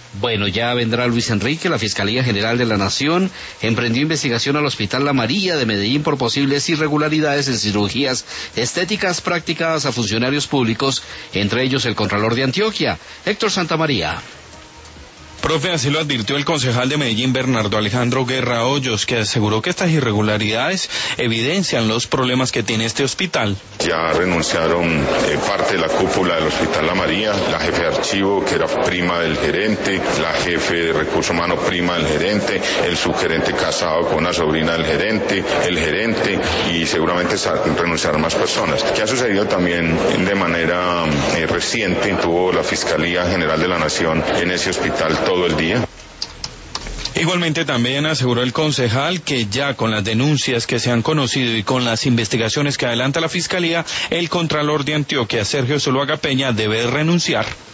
Bueno, ya vendrá Luis Enrique. La Fiscalía General de la Nación emprendió investigación al Hospital La María de Medellín por posibles irregularidades en cirugías estéticas practicadas a funcionarios públicos, entre ellos el Contralor de Antioquia, Héctor Santamaría. Profe, así lo advirtió el concejal de Medellín, Bernardo Alejandro Guerra Hoyos, que aseguró que estas irregularidades evidencian los problemas que tiene este hospital. Ya renunciaron parte de la cúpula del Hospital La María, la jefe de archivo, que era prima del gerente, la jefe de recursos humanos, prima del gerente, el subgerente casado con una sobrina del gerente, el gerente, y seguramente renunciaron más personas. ¿Qué ha sucedido también de manera reciente? Tuvo la Fiscalía General de la Nación en ese hospital todo el día. Igualmente también aseguró el concejal que ya con las denuncias que se han conocido y con las investigaciones que adelanta la Fiscalía, el Contralor de Antioquia, Sergio Zuluaga Peña, debe renunciar.